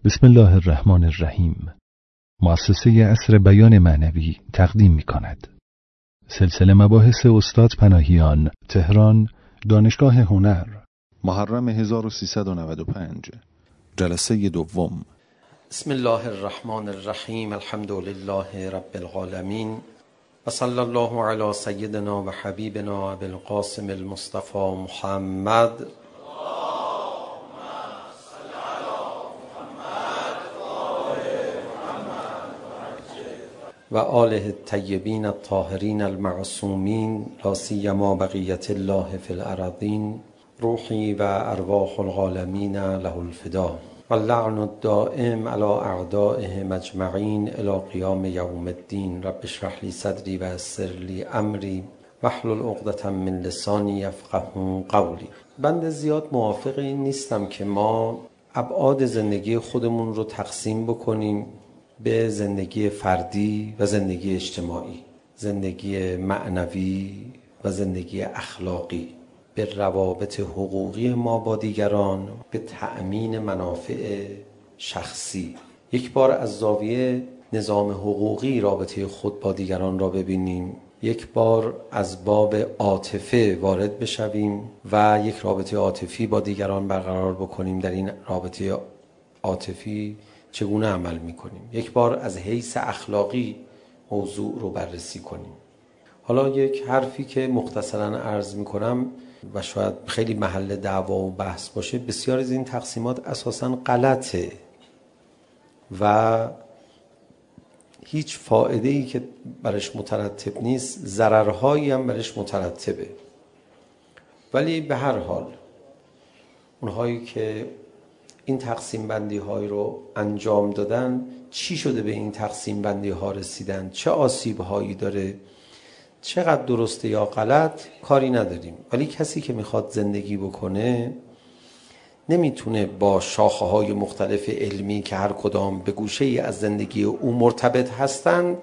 بسم الله الرحمن الرحیم. مؤسسه عصر بیان معنوی تقدیم می کند. سلسله مباحث استاد پناهیان، تهران، دانشگاه هنر، محرم 1395، جلسه دوم. بسم الله الرحمن الرحیم. الحمد لله رب العالمین و صلی الله علی سیدنا و حبیبنا ابی القاسم المصطفى محمد و آله الطیبین الطاهرین المعصومین لا سیما بقیت الله فی الارضین روحی و ارواح العالمین له الفدا و اللعن الدائم علی اعدائهم اجمعین الی قیام یوم الدین. رب اشرح لی صدری و یسر لی امری واحلل عقدة من لسانی یفقهوا قولی. بنده زیاد موافق این نیستم که ما ابعاد زندگی خودمون رو تقسیم بکنیم به زندگی فردی و زندگی اجتماعی، زندگی معنوی و زندگی اخلاقی، به روابط حقوقی ما با دیگران، به تأمین منافع شخصی. یک بار از زاویه نظام حقوقی رابطه خود با دیگران را ببینیم، یک بار از باب عاطفه وارد بشویم و یک رابطه عاطفی با دیگران برقرار بکنیم. در این رابطه عاطفی چگونه عمل میکنیم؟ یک بار از حیث اخلاقی موضوع رو بررسی کنیم. حالا یک حرفی که مختصراً عرض میکنم و شاید خیلی محل دعوا و بحث باشه، بسیار از این تقسیمات اساساً غلطه و هیچ فایده‌ای که برش مترتب نیست، ضررهایی هم برش مترتبه. ولی به هر حال اونهایی که این تقسیم بندی های رو انجام دادن، چی شده به این تقسیم بندی ها رسیدن، چه آسیب هایی داره، چقدر درسته یا غلط، کاری نداریم. ولی کسی که میخواد زندگی بکنه نمیتونه با شاخه های مختلف علمی که هر کدام به گوشه ای از زندگی او مرتبط هستن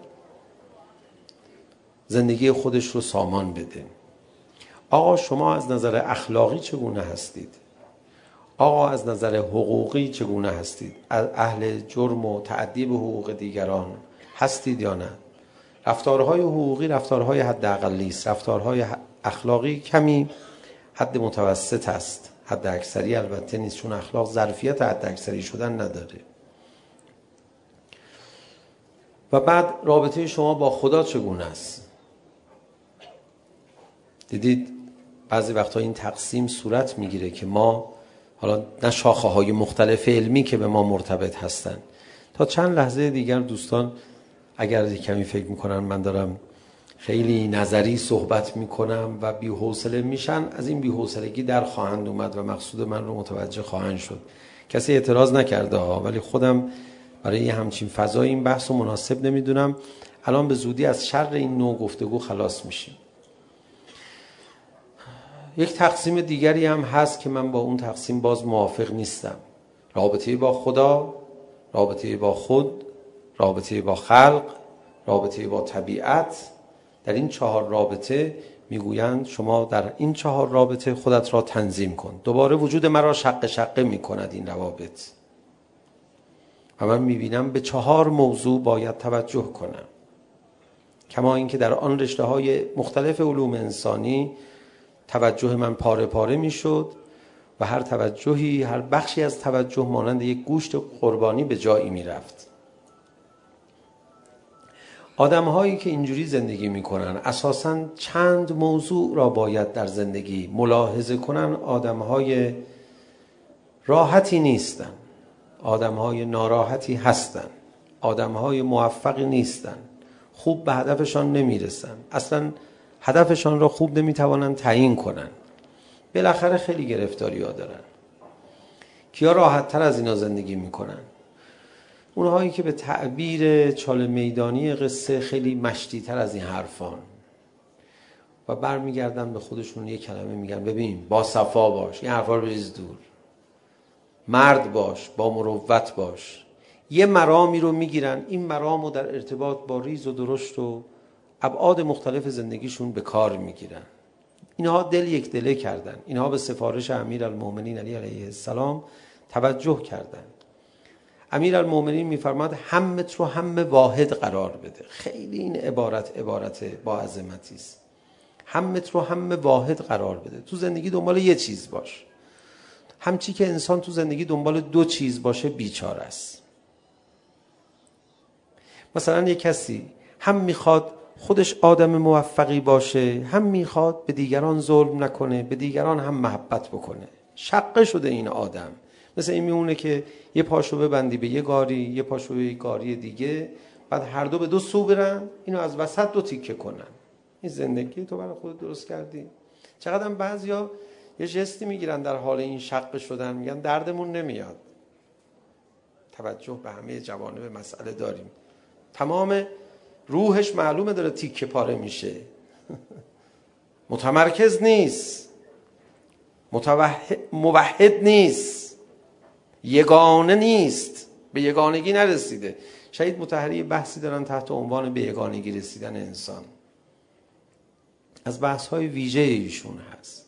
زندگی خودش رو سامان بده. آقا شما از نظر اخلاقی چگونه هستید؟ آقا از نظر حقوقی چگونه هستید؟ از اهل جرم و تعدی به حقوق دیگران هستید یا نه؟ رفتارهای حقوقی رفتارهای حد اقلی است، رفتارهای اخلاقی کمی حد متوسط است، حد اکثری البته نیست، چون اخلاق ظرفیت حد اکثری شدن نداره. و بعد رابطه شما با خدا چگونه است؟ دیدید بعضی وقتا این تقسیم صورت میگیره که ما حالا نه شاخه های مختلف علمی که به ما مرتبط هستن، تا چند لحظه دیگر دوستان اگر کمی فکر میکنن من دارم خیلی نظری صحبت میکنم و بی‌حوصله میشن، از این بی‌حوصلگی در خواهند اومد و مقصود من رو متوجه خواهند شد. کسی اعتراض نکرده ها، ولی خودم برای همچین فضای این بحث رو مناسب نمیدونم. الان به زودی از شر این نوع گفتگو خلاص میشیم. یک تقسیم دیگری هم هست که من با اون تقسیم باز موافق نیستم. رابطه با خدا، رابطه با خود، رابطه با خلق، رابطه با طبیعت. در این 4 رابطه میگویند شما در این 4 رابطه خودت را تنظیم کن. دوباره وجود مرا شقه میکند این روابط و من میبینم به 4 موضوع باید توجه کنم. کما اینکه در آن رشته های مختلف علوم انسانی توجه من پاره پاره میشد و هر توجهی، هر بخشی از توجه مانند یک گوشت قربانی به جایی میرفت. آدم‌هایی که اینجوری زندگی میکنن اساساً چند موضوع را باید در زندگی ملاحظه کنن. آدم‌های راحتی نیستن، آدم‌های ناراحتی هستن، آدم‌های موفقی نیستن، خوب به هدفشان نمیرسن، اصلاً هدفشان را خوب نمیتوانن تعیین کنن، بالاخره خیلی گرفتاری‌ها دارن. کیا راحت‌تر از اینا زندگی میکنن؟ اونهایی که به تعبیر چاله میدانی قصه خیلی مشتی‌تر از این حرفان و برمیگردن به خودشون یک کلمه میگن ببین با صفا باش، این حرفا رو بریز دور، مرد باش، با مروت باش. یه مرامی رو میگیرن، این مرام رو در ارتباط با ریز و درشت و ابعاد مختلف زندگیشون به کار میگیرن. اینها دل یک دله کردن، اینها به سفارش امیرالمومنین علی علیه السلام توجه کردن. امیرالمومنین میفرماد همت رو هم واحد قرار بده. خیلی این عبارت با عظمتی است. همت رو هم واحد قرار بده. تو زندگی دنبال یه چیز باش. همچی که انسان تو زندگی دنبال دو چیز باشه بیچاره است. مثلا یه کسی هم میخواد خودش آدم موفقی باشه، هم میخواد به دیگران ظلم نکنه، به دیگران هم محبت بکنه. شقه شده این آدم. مثل این میمونه که یه پاشو ببندی به یه گاری، یه پاشو به یه گاری دیگه، بعد هر دو به دو سو برن، اینو از وسط دو تیکه کنن. این زندگی تو برای خودت درست کردی؟ چقدر هم بعضیا یه جستی میگیرن در حال این شقه شدن، میگن دردمون نمیاد. توجه به همه جوانب مسئله داریم. تمام روحش معلومه داره تیکه پاره میشه. متمرکز نیست، موحد نیست، یگانه نیست، به یگانگی نرسیده. شهید مطهری بحثی دارن تحت عنوان به یگانگی رسیدن انسان. از بحث‌های ویژه ایشون هست.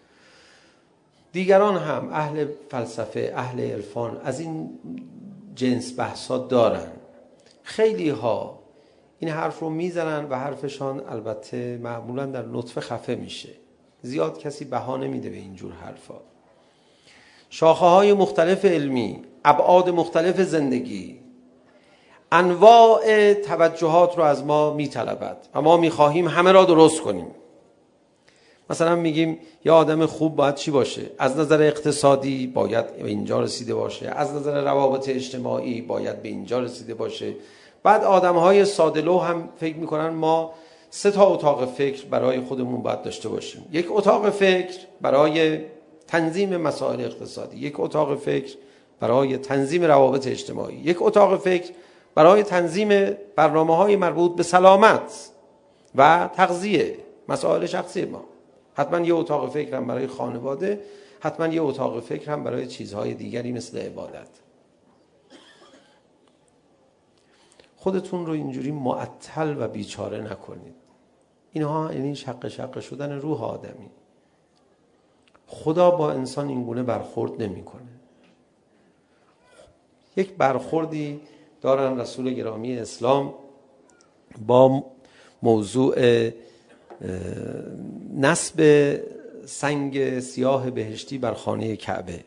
دیگران هم اهل فلسفه، اهل عرفان از این جنس بحثا دارن. خیلی ها این حرف رو میزنن و حرفشان البته معمولا در نطفه خفه میشه. زیاد کسی بها نمیده به اینجور حرفا. شاخه های مختلف علمی، ابعاد مختلف زندگی، انواع توجهات رو از ما میطلبد و ما میخواهیم همه را درست کنیم. مثلا میگیم یه آدم خوب باید چی باشه؟ از نظر اقتصادی باید به اینجا رسیده باشه، از نظر روابط اجتماعی باید به اینجا رسیده باشه. بعد آدم‌های ساده‌لوح هم فکر میکنن ما 3 اتاق فکر برای خودمون باید داشته باشیم. یک اتاق فکر برای تنظیم مسائل اقتصادی، یک اتاق فکر برای تنظیم روابط اجتماعی، یک اتاق فکر برای تنظیم برنامه‌های مربوط به سلامت و تغذیه، مسائل شخصی ما. حتما یه اتاق فکر هم برای خانواده، حتما یه اتاق فکر هم برای چیزهای دیگری مثل عبادت. خودتون رو اینجوری معطل و بیچاره نکنید. اینها یعنی شقه شدن روح آدمی. خدا با انسان اینگونه برخورد نمی‌کنه. یک برخوردی دارن رسول گرامی اسلام با موضوع نصب سنگ سیاه بهشتی بر خانه کعبه.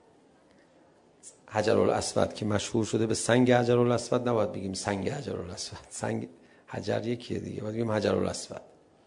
حجرالاسود که مشهور شده به سنگ حجرالاسود، نباید بگیم سنگ حجرالاسود. سنگ حجر یکیه دیگه، باید بگیم حجرالاسود.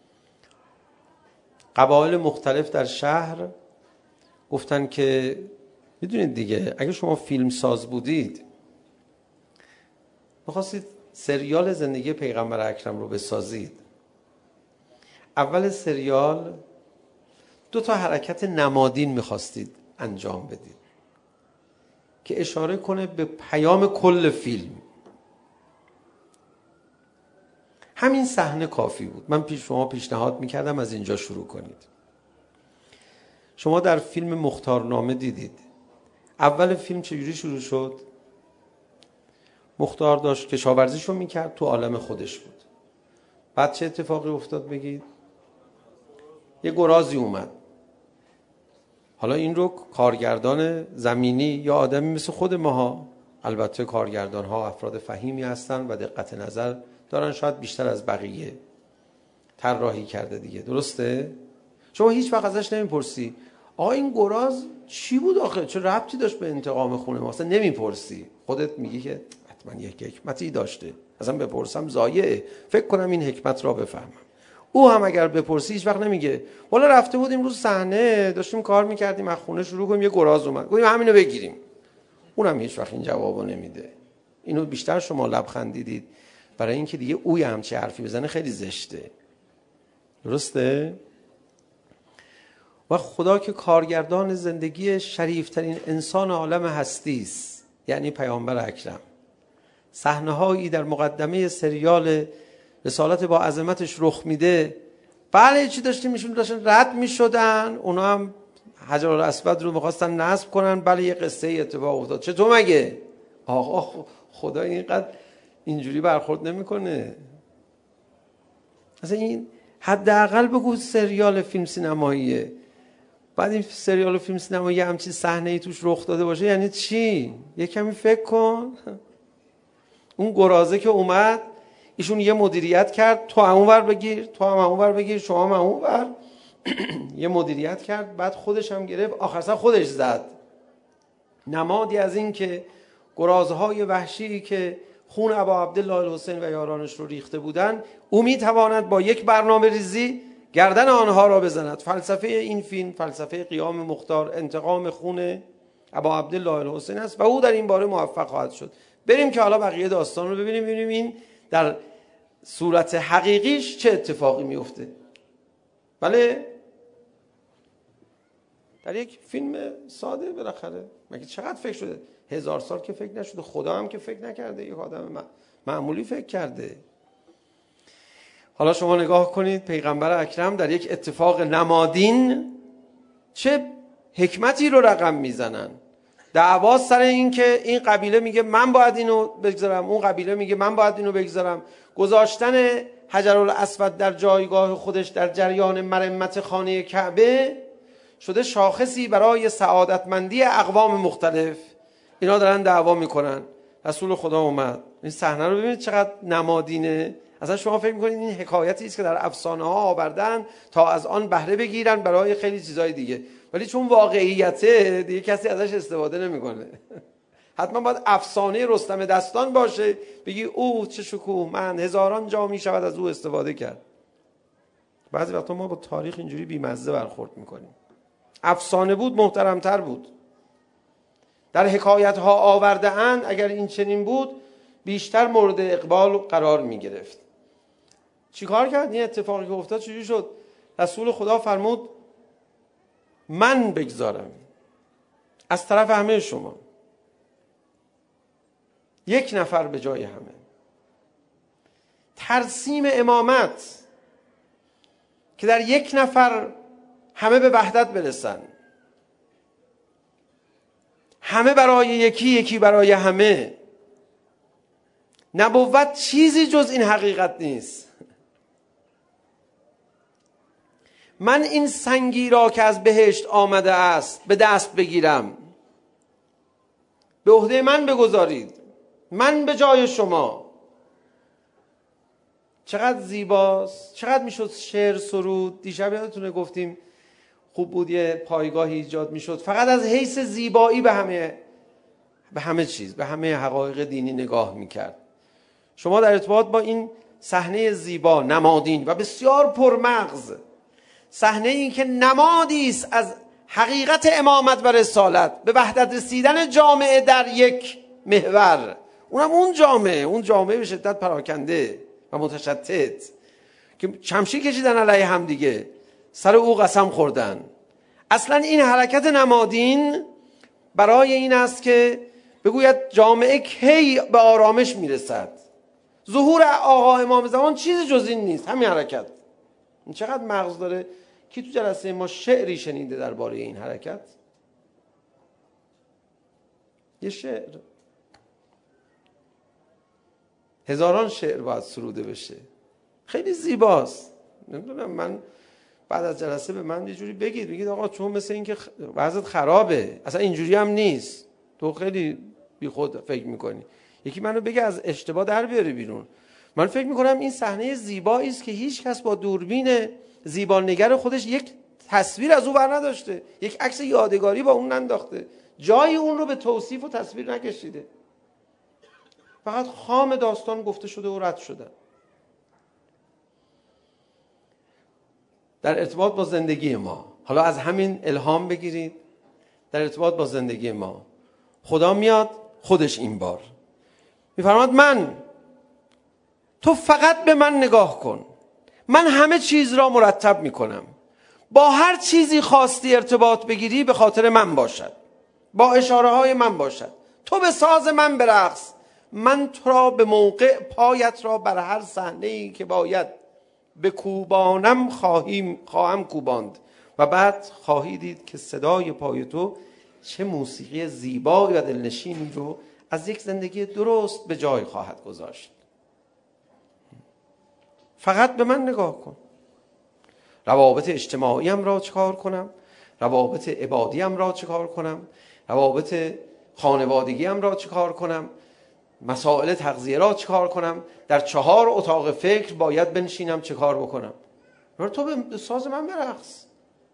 قبایل مختلف در شهر گفتن که میدونید دیگه، اگه شما فیلم ساز بودید می‌خواستید سریال زندگی پیغمبر اکرم رو بسازید، اول سریال 2 حرکت نمادین می‌خواستید انجام بدید که اشاره کنه به پیام کل فیلم. همین صحنه کافی بود. من شما پیشنهاد میکردم از اینجا شروع کنید. شما در فیلم مختارنامه دیدید اول فیلم چجوری شروع شد؟ مختار داشت کشاورزیشو میکرد، تو عالم خودش بود. بعد چه اتفاقی افتاد بگید؟ یه گرازی اومد. حالا این رو کارگردان زمینی یا آدمی مثل خود ماها، البته کارگردان ها افراد فهیمی هستن و دقت نظر دارن شاید بیشتر از بقیه، طراحی کرده دیگه، درسته؟ شما هیچ وقت ازش نمیپرسی آقا این گراز چی بود آخه، چه ربطی داشت به انتقام خونه ما؟ اصلا نمیپرسی. خودت میگی که حتما یک حکمتی داشته، اصلا بپرسم ضایعه، فکر کنم این حکمت را بفهمم. او هم اگر بپرسی هیچ وقت نمیگه والا رفته بودیم رو صحنه داشتیم کار میکردیم از خونه شروع کنیم یه گراز اومد گفتیم همینو بگیریم. اونم هیچ وقت این جوابو نمیده. اینو بیشتر شما لبخندیدید برای اینکه دیگه اوی هم چه حرفی بزنه خیلی زشته، درسته؟ و خدا که کارگردان زندگی شریفترین انسان عالم هستی است، یعنی پیامبر اکرم، صحنه‌هایی در مقدمه سریال رسالت با عظمتش رخ میده. بله چی داشتیم ایشون داشتن رد میشدن، اونا هم حجرالاسود رو میخواستن نصب کنن، بله یه قصه ای اتفاق افتاد. چطور مگه؟ آقا خدا اینقدر اینجوری برخورد نمیکنه. مثلا این حداقل بگو سریال فیلم سینماییه، بعد این سریال و فیلم سینما یه همچین صحنه‌ای توش رخ داده باشه یعنی چی؟ یه کمی فکر کن. اون گرازه که اومد ایشون یه مدیریت کرد، تو هم اونور بگیر، تو هم اونور بگیر، شما هم اونور. یه مدیریت کرد، بعد خودش هم گرفت، آخر سر خودش زد. نمادی از این که گرازهای وحشی که خون ابا عبدالله الحسین و یارانش رو ریخته بودن، او میتواند با یک برنامه ریزی گردن آنها را بزند. فلسفه این فیلم فلسفه قیام مختار، انتقام خون ابا عبدالله الحسین است و او در این باره موفق خواهد شد. بریم که حالا بقیه داستان رو ببینیم این در صورت حقیقیش چه اتفاقی میفته. بله، در یک فیلم ساده بالاخره مگه چقدر فکر شده؟ 1000 سال که فکر نشده، خدا هم که فکر نکرده، یک آدم معمولی فکر کرده. حالا شما نگاه کنید پیغمبر اکرم در یک اتفاق نمادین چه حکمتی رو رقم میزنن. دعوا سر این که این قبیله میگه من باید اینو بگذارم، اون قبیله میگه من باید اینو بگذارم. گذاشتن حجرالاسود در جایگاه خودش در جریان مرمت خانه کعبه شده شاخصی برای سعادتمندی اقوام مختلف. اینا دارن دعوا میکنن. رسول خدا اومد. این صحنه رو ببینید چقدر نمادینه. اصلا شما فکر میکنید این حکایتی است که در افسانه ها آوردن تا از آن بهره بگیرن برای خیلی چیزای دیگه، ولی چون واقعیته دیگه کسی ازش استفاده نمیکنه. حتما باید افسانه رستم دستان باشه بگی او چه شکوهمند، هزاران جا میشود از او استفاده کرد. بعضی وقتا ما با تاریخ اینجوری بی‌مزه برخورد میکنیم. افسانه بود محترمتر بود. در حکایت ها آورده اند اگر این چنین بود بیشتر مورد اقبال قرار می گرفت. چی کار کرد؟ این اتفاقی که افتاد چجوری شد؟ رسول خدا فرمود من بگذارم از طرف همه شما، یک نفر به جای همه. ترسیم امامت که در یک نفر همه به وحدت برسن، همه برای یکی، یکی برای همه. نبوت چیزی جز این حقیقت نیست. من این سنگی را که از بهشت آمده است به دست بگیرم، به عهده من بگذارید، من به جای شما. چقدر زیباست، چقدر میشد شعر سرود. دیشب یادتونه گفتیم خوب بود یه پایگاهی ایجاد میشد فقط از حیث زیبایی به همه چیز، به همه حقایق دینی نگاه میکرد. شما در ارتباط با این صحنه زیبا نمادین و بسیار پرمغز، صحنه این که نمادی است از حقیقت امامت و رسالت، به وحدت رسیدن جامعه در یک محور، اونم اون جامعه به شدت پراکنده و متشتت که شمشیر کشیدن علیه هم دیگه، سر او قسم خوردن. اصلا این حرکت نمادین برای این است که بگوید جامعه کی به آرامش میرسد. ظهور آقا امام زمان چیزی جز این نیست، همین حرکت. این چقدر مغز داره. کی تو جلسه ما شعری شنیده درباره این حرکت؟ یه شعر، هزاران شعر باید سروده بشه. خیلی زیباست. نمیدونم، من بعد از جلسه به من یه جوری بگید آقا چون مثل این که وضعت خرابه، اصلا اینجوری هم نیست، تو خیلی بی خود فکر میکنی. یکی منو بگه از اشتباه در بیاره بیرون. من فکر میکنم این صحنه زیبایی است که هیچ کس با دوربین زیبانگر خودش یک تصویر از او بر نداشته، یک عکس یادگاری با اون ننداخته، جای اون رو به توصیف و تصویر نکشیده، فقط خام داستان گفته شده و رد شده. در ارتباط با زندگی ما، حالا از همین الهام بگیرید. در ارتباط با زندگی ما خدا میاد خودش این بار میفرماد تو فقط به من نگاه کن، من همه چیز را مرتب میکنم، با هر چیزی خواستی ارتباط بگیری به خاطر من باشد، با اشاره های من باشد، تو به ساز من برقص، من تو را به موقع پایت را بر هر صحنه‌ای که باید به کوبانم خواهم کوباند و بعد خواهی دید که صدای پای تو چه موسیقی زیبایی و دلنشینی رو از یک زندگی درست به جای خواهد گذاشت. فقط به من نگاه کن. روابط اجتماعیم را چکار کنم؟ روابط عبادیم را چه کار کنم، روابط خانوادگیم را چه کار کنم، مسائل تغذیه را چه کار کنم، در 4 اتاق فکر باید بنشینم چه کار بکنم. تو به ساز من برقص.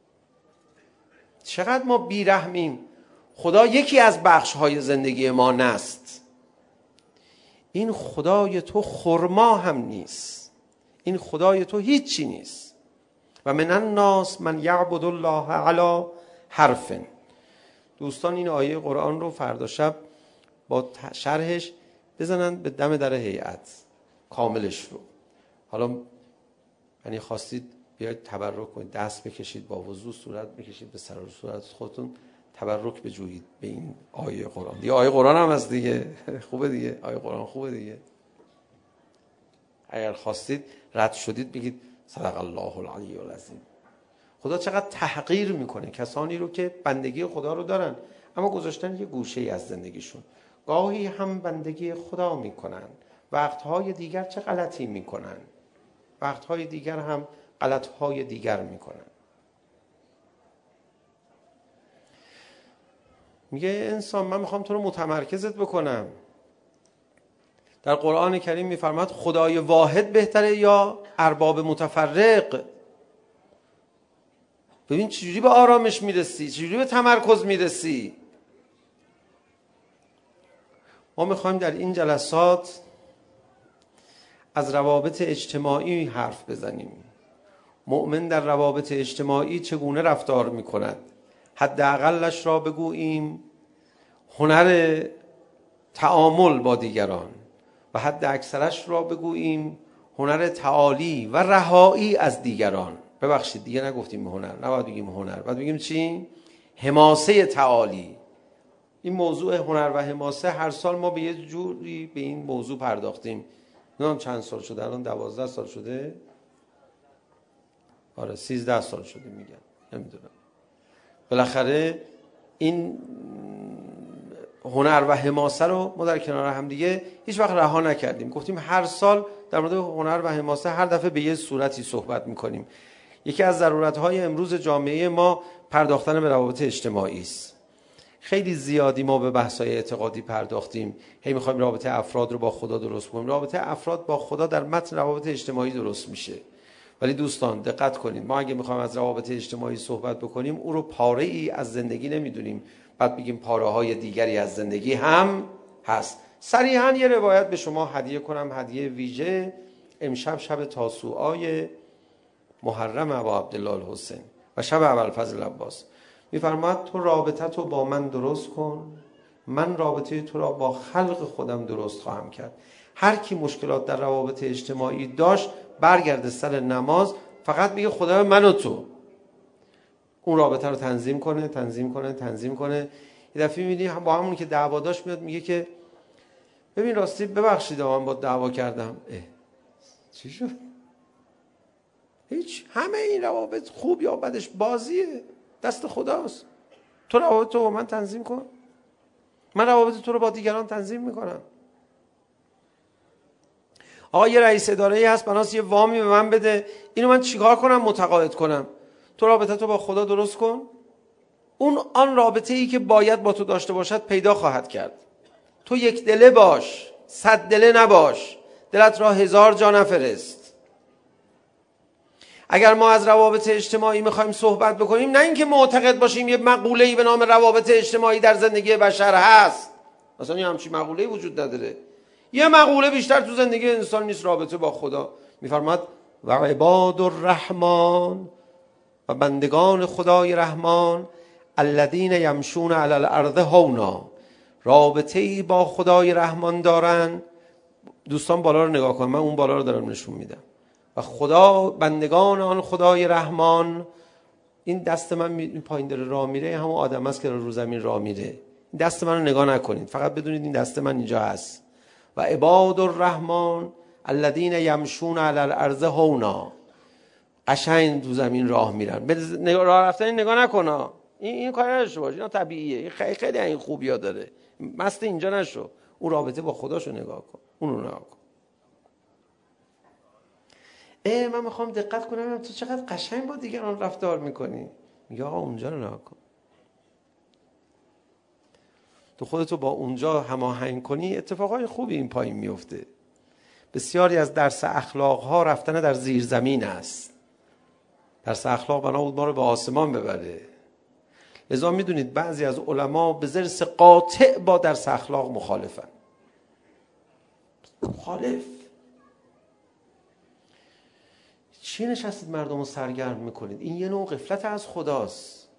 چقدر ما بیرحمیم. خدا یکی از بخش‌های زندگی ما نست. این خدای تو خرما هم نیست، این خدای تو هیچی نیست. و من الناس من یعبد الله علی حرف. دوستان این آیه قرآن رو فردا شب با شرحش بزنن به دم در هیئت کاملش رو. حالا یعنی خواستید بیاید تبرک کنید، دست بکشید، با وضو صورت بکشید به سر و صورت خودتون، تبرک بجویید به این آیه قرآن. دیگه آیه قرآن هم هست دیگه، خوبه دیگه، آیه قرآن خوبه دیگه. اگر خواستید رد شدید بگید صدق الله العلی العظیم. خدا چقدر تحقیر میکنه کسانی رو که بندگی خدا رو دارن اما گذاشتن یه گوشه‌ای از زندگیشون. گاهی هم بندگی خدا میکنن، وقتهای دیگر چه غلطی میکنن، وقتهای دیگر هم غلطهای دیگر میکنن. میگه انسان من میخوام تو رو متمرکزت بکنم. در قرآن کریم میفرماد خدای واحد بهتره یا ارباب متفرق. ببین چجوری به آرامش میرسی، چجوری به تمرکز میرسی. ما میخوایم در این جلسات از روابط اجتماعی حرف بزنیم. مؤمن در روابط اجتماعی چگونه رفتار میکند، حداقلش را بگوییم هنر تعامل با دیگران و حد اکثرش را بگوییم هنر تعالی و رهایی از دیگران. ببخشید دیگه نگفتیم هنر، نباید بگیم هنر، باید بگیم چی؟ حماسه تعالی. این موضوع هنر و حماسه هر سال ما به یه جوری به این موضوع پرداختیم. نمیدونم چند سال شده، الان 12 سال شده، آره 13 سال شده میگن، نمیدونم. بالاخره این هنر و حماسه رو ما در کنار هم دیگه هیچ وقت رها نکردیم. گفتیم هر سال در مورد هنر و حماسه هر دفعه به یه صورتی صحبت میکنیم. یکی از ضرورت‌های امروز جامعه ما پرداختن به روابط اجتماعی است. خیلی زیادی ما به بحث‌های اعتقادی پرداختیم، هی می‌خوایم رابطه افراد رو با خدا درست کنیم. رابطه افراد با خدا در متن روابط اجتماعی درست میشه. ولی دوستان دقت کنید، ما اگه می‌خوایم از روابط اجتماعی صحبت بکنیم اون رو پاره‌ای از زندگی نمی‌دونیم، بعد بگیم پاره‌های دیگری از زندگی هم هست. صریحاً یه روایت به شما هدیه کنم، هدیه ویژه. امشب شب تاسوعای محرم ابا عبدالله الحسین و شب ابوالفضل عباس. میفرماد تو رابطه تو با من درست کن، من رابطه تو را با خلق خودم درست خواهم کرد. هر کی مشکلات در روابط اجتماعی داشت برگرده سر نماز، فقط میگه خدا من و تو، اون رابطه رو تنظیم کنه. یه دفعه میبینی با همون که دعوا داشت میاد میگه که ببین راستی ببخشید من با دعوا کردم. چی شد؟ هیچ، همه این روابط خوب یا بدش بازیه، دست خداست. تو روابط تو با من تنظیم کن، من روابط تو رو با دیگران تنظیم میکنم. آقا یه رئیس اداره‌ای هست بناس یه وامی به من بده، اینو من چیکار کنم متقاعد کنم؟ تو رابطه تو با خدا درست کن، اون آن رابطه‌ای که باید با تو داشته باشد پیدا خواهد کرد. تو یک دله باش، 100 دله نباش، دلت را 1000 جا نفرست. اگر ما از روابط اجتماعی میخوایم صحبت بکنیم، نه اینکه معتقد باشیم یه مقوله‌ای به نام روابط اجتماعی در زندگی بشر هست، اصلا یه همچین مقوله‌ای وجود نداره. یه مقوله بیشتر تو زندگی انسان نیست، رابطه با خدا. میفرماد و عباد الرحمن، و بندگان خدای رحمان، الذین یمشون علی الارض هونا، رابطه‌ای با خدای رحمان دارن. دوستان بالا رو نگاه کنن، من اون بالا رو دارم نشون میدم. و خدا، بندگان آن خدای رحمان، این دست من این پایین داره راه میره، همون آدم است که رو زمین راه میره. این دست من رو نگاه نکنید، فقط بدونید این دست من اینجا هست. و عباد الرحمن الذین یمشون علی الارض هونا، قشنگ تو زمین راه میرن. به راه رفتن نگاه نکن، این کار نداشته باش، اینا طبیعیه. این خیلی این خوبیا داره، مست اینجا نشو. اون رابطه با خداشو نگاه کن، اون رو نگاه کن. من میخوام دقت کنم تو چقدر قشنگ با دیگران رفتار میکنی. میگه آقا اونجا رو نگاه کن. تو خودتو با اونجا هماهنگ کنی، اتفاقای خوبی این پایین میفته. بسیاری از درس اخلاق ها رفتن در زیر زمین است. درس اخلاق بنا بود ما رو به آسمان ببره. لذا میدونید بعضی از علما به ضرس قاطع با درس اخلاق مخالفن. مخالف. چی نشستید مردم رو سرگرم میکنید؟ این یه نوع غفلت از خداست.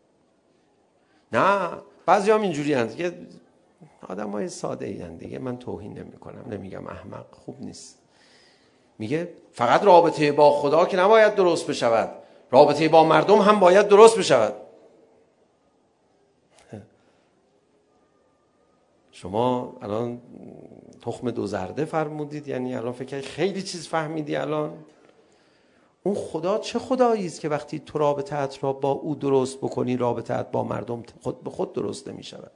نه بعضی هم اینجوری هست که آدم های ساده این دیگه، من توهین نمی کنم، نمیگم احمق، خوب نیست. میگه فقط رابطه با خدا که نباید درست بشود، رابطه با مردم هم باید درست بشود. شما الان تخم دو زرده فرمودید، یعنی الان فکر خیلی چیز فهمیدی. الان اون خدا چه خدایی است که وقتی تو رابطه‌ات را با او درست بکنی، رابطه‌ات با مردم خود به خود درست نمی شود؟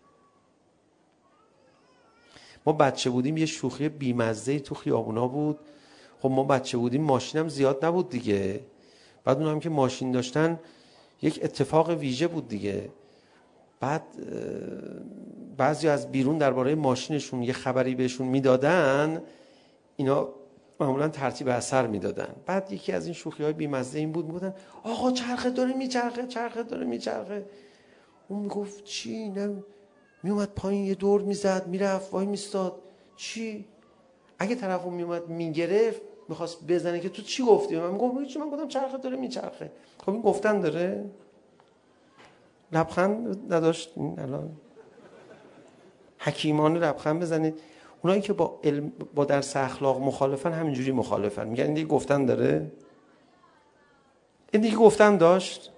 ما بچه بودیم یه شوخی بیمزه‌ای تو خیابونا بود. خب ما بچه بودیم، ماشینم زیاد نبود دیگه. بعد اونم که ماشین داشتن یک اتفاق ویژه بود دیگه. بعد بعضی از بیرون درباره ماشینشون یه خبری بهشون میدادن، اینا معمولا ترتیب اثر میدادن. بعد یکی از این شوخی‌های بیمزه این بود، میگفتن آقا چرخه داره میچرخه، چرخه داره میچرخه. اون میگفت چی؟ نه میومد پایین یه دور میزد، میرفت وای میستاد. چی؟ اگه طرف اون میومد میگرفت میخواست بزنه که تو چی گفتی؟ من میگفتم چی؟ من گفتم چرخه داره میچرخه. خب این گفتن داره؟ لبخند نداشت. الان حکیمانه لبخند بزنید. اونایی که با درس اخلاق مخالفن همینجوری مخالفن، میگن این دیگه گفتن داره، این دیگه گفتن داشت.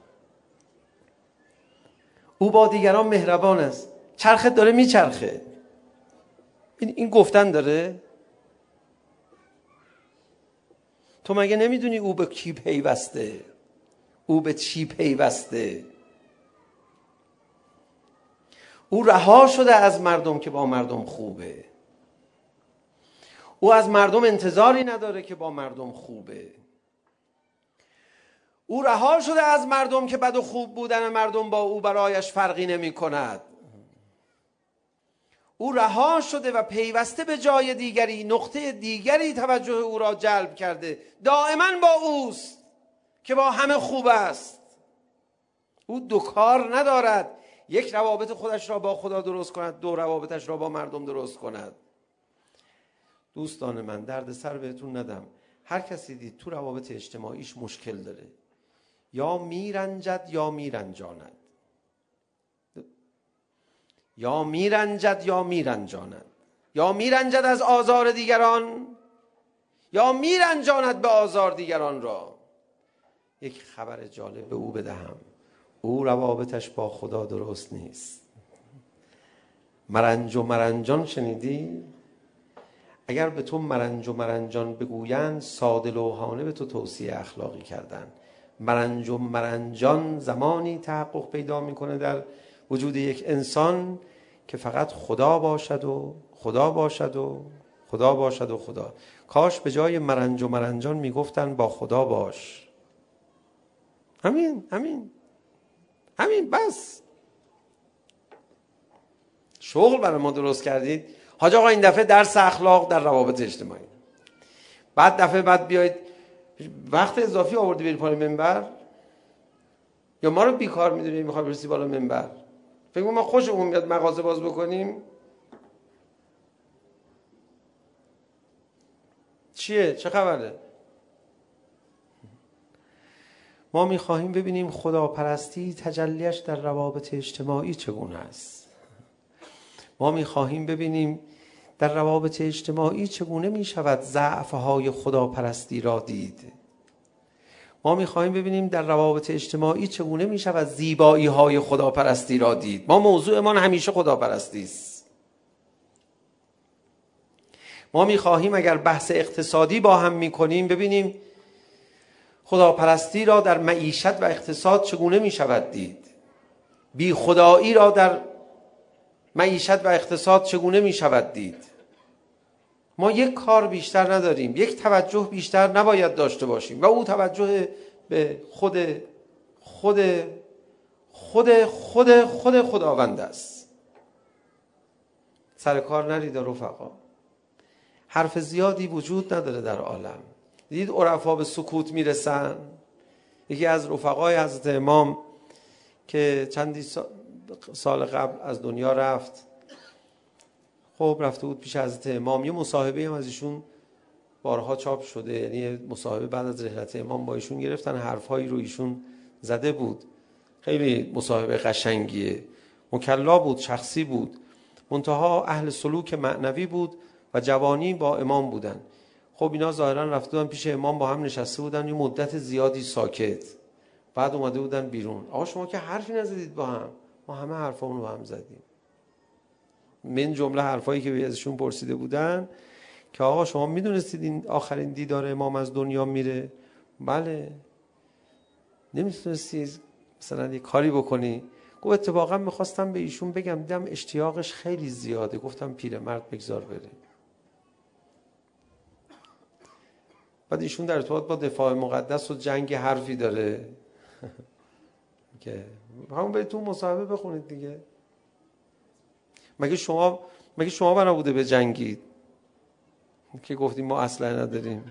او با دیگران مهربان است، چرخه داره میچرخه، این گفتن داره. تو مگه نمیدونی او به کی پیوسته؟ او به چی پیوسته؟ او رها شده از مردم که با مردم خوبه. او از مردم انتظاری نداره که با مردم خوبه. او رها شده از مردم که بد و خوب بودن مردم با او برایش فرقی نمی کند. او رها شده و پیوسته به جای دیگری، نقطه دیگری توجه او را جلب کرده. دائما با اوست که با همه خوب است. او دو کار ندارد، یک روابط خودش را با خدا درست کند، دو روابطش را با مردم درست کند. دوستان من درد سر بهتون ندم، هر کسی دید تو روابط اجتماعیش مشکل داره، یا میرنجد یا میرنجاند، یا میرنجد یا میرنجاند، یا میرنجد از آزار دیگران یا میرنجاند به آزار دیگران را. یک خبر جالب به او بدهم، او روابطش با خدا درست نیست. مرنج و مرنجان شنیدی؟ اگر به تو مرنج و مرنجان بگویند، ساده لوحانه به تو توصیه اخلاقی کردن. مرنج و مرنجان زمانی تحقق پیدا میکنه در وجود یک انسان که فقط خدا باشد و خدا باشد و خدا باشد و خدا. کاش به جای مرنج و مرنجان میگفتن با خدا باش. همین بس. شغل برای ما درست کردید. حاج آقا این دفعه درس اخلاق در روابط اجتماعی، بعد دفعه بعد بیایید وقت اضافی آوردی بری پای منبر، یا ما رو بیکار میدونی میخوای برسی بالا منبر؟ فکر کنم ما خوشمون میاد مغازه باز بکنیم؟ چیه؟ چه خبره؟ ما میخواهیم ببینیم خداپرستی تجلیش در روابط اجتماعی چگونه است. ما میخواهیم ببینیم در روابط اجتماعی چگونه میشود ضعف‌های خداپرستی را دید. ما میخواهیم ببینیم در روابط اجتماعی چگونه میشود زیبایی‌های خداپرستی را دید. ما موضوعمان همیشه خداپرستی است. ما میخواهیم اگر بحث اقتصادی با هم میکنیم ببینیم خداپرستی را در معیشت و اقتصاد چگونه میشود دید. بی خدایی را در معیشت و اقتصاد چگونه میشود دید. ما یک کار بیشتر نداریم، یک توجه بیشتر نباید داشته باشیم و او توجه به خود خداوند است. سر کار نرید رفقا. حرف زیادی وجود نداره در عالم. دیدید عرفا به سکوت میرسن. یکی از رفقای حضرت امام که چندی سال قبل از دنیا رفت، خب رفته بود پیش حضرت امام، یه مصاحبه هم از ایشون بارها چاپ شده، یعنی مصاحبه بعد از رحلت امام با ایشون گرفتن، حرفهایی رو ایشون زده بود. خیلی مصاحبه قشنگیه، مکلا بود، شخصی بود، منتها اهل سلوک معنوی بود و جوانی با امام بودن. خب اینا ظاهرا رفته بودن پیش امام، با هم نشسته بودن یه مدت زیادی ساکت، بعد اومده بودن بیرون. آقا شما که حرفی نزدید با هم. ما همه حرفامون رو با هم زدیم. من جمله حرفایی که ازشون پرسیده بودن که آقا شما میدونستید این آخرین دیدار امام از دنیا میره؟ بله. نمیتونستید مثلا یه کاری بکنی؟ گفت اتفاقا میخواستم به ایشون بگم، دیدم اشتیاقش خیلی زیاده، گفتم پیرمرد بگذار بره. بعد ایشون در ارتباط با دفاع مقدس و جنگ حرفی داره که همون برید تو مصاحبه بخونید دیگه. مگه شما بنا بوده به جنگید که گفتیم ما اسلحه نداریم؟